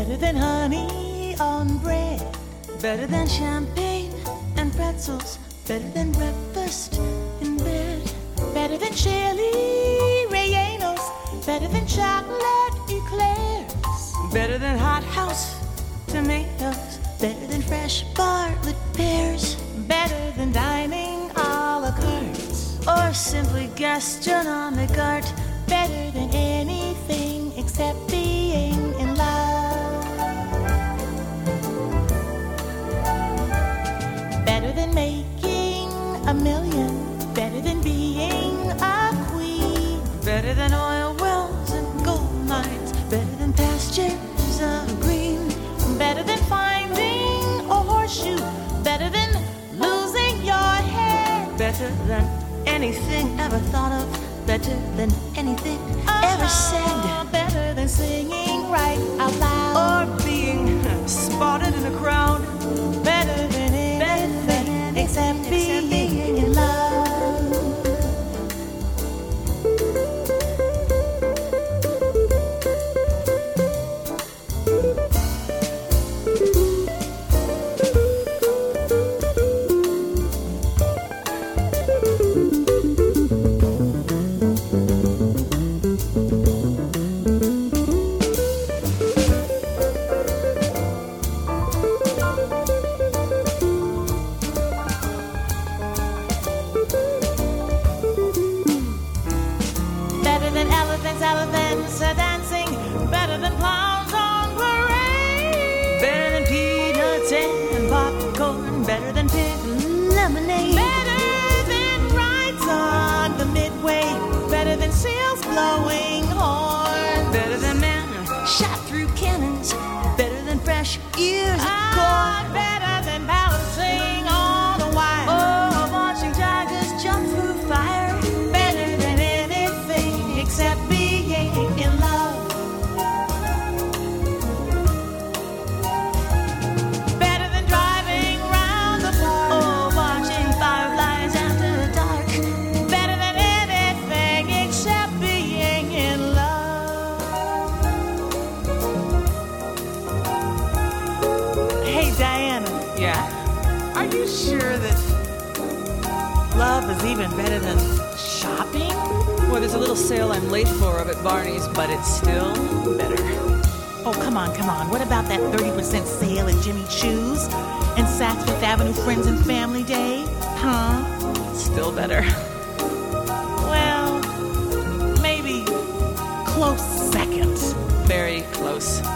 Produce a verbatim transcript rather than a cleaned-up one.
Better than honey on bread. Better than champagne and pretzels. Better than breakfast in bed. Better than chili rellenos. Better than chocolate eclairs. Better than hothouse tomatoes. Better than fresh Bartlett pears. Better than dining a la carte, or simply gastronomic art. Better than anything except being in love. Better than making a million. Better than being a queen. Better than oil wells and gold mines. Better than pastures of green. Better than finding a horseshoe. Better than losing your head. Better than anything ever thought of. Better than anything uh-huh. ever said. Better than singing right out loud, or being spotted in a crowd. Better than anything, better than except, except being, being in love. Elephants are dancing. Better than clowns on parade. Better than peanuts and popcorn. Better than pink lemonade. Better than rides on the Midway. Better than seals blowing horns. Better than men shot through cannons. Better than fresh ears of corn. Ah, better than balancing all the while. Oh, watching tigers jump through fire. Better than anything except in love. Better than driving round the park, or watching fireflies after dark. Better than anything except being in love. Hey Diana. Yeah? Are you sure that love is even better than shopping? Well, there's a little sale I'm late for up at Barney's, but it's still better. Oh, come on, come on. What about that thirty percent sale at Jimmy Choo's and Saks Fifth Avenue Friends and Family Day? Huh? Still better. Well, maybe close second. Very close.